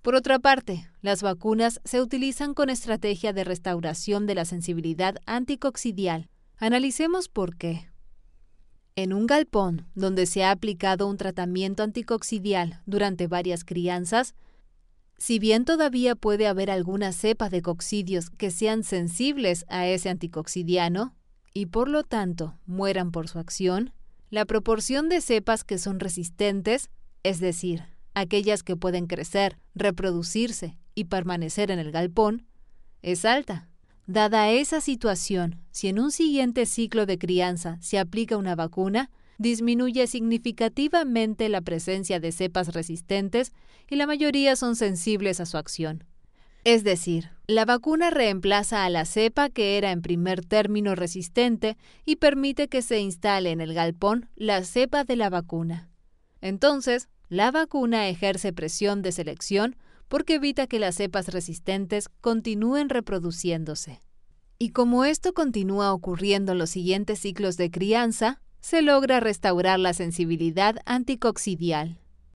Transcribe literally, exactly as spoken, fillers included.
Por otra parte, las vacunas se utilizan con estrategia de restauración de la sensibilidad anticoccidial. Analicemos por qué. En un galpón donde se ha aplicado un tratamiento anticoccidial durante varias crianzas, si bien todavía puede haber algunas cepas de coccidios que sean sensibles a ese anticoccidiano y por lo tanto mueran por su acción, la proporción de cepas que son resistentes, es decir, aquellas que pueden crecer, reproducirse y permanecer en el galpón, es alta. Dada esa situación, si en un siguiente ciclo de crianza se aplica una vacuna, disminuye significativamente la presencia de cepas resistentes y la mayoría son sensibles a su acción. Es decir, la vacuna reemplaza a la cepa que era en primer término resistente y permite que se instale en el galpón la cepa de la vacuna. Entonces, la vacuna ejerce presión de selección porque evita que las cepas resistentes continúen reproduciéndose. Y como esto continúa ocurriendo en los siguientes ciclos de crianza, se logra restaurar la sensibilidad anticoccidial.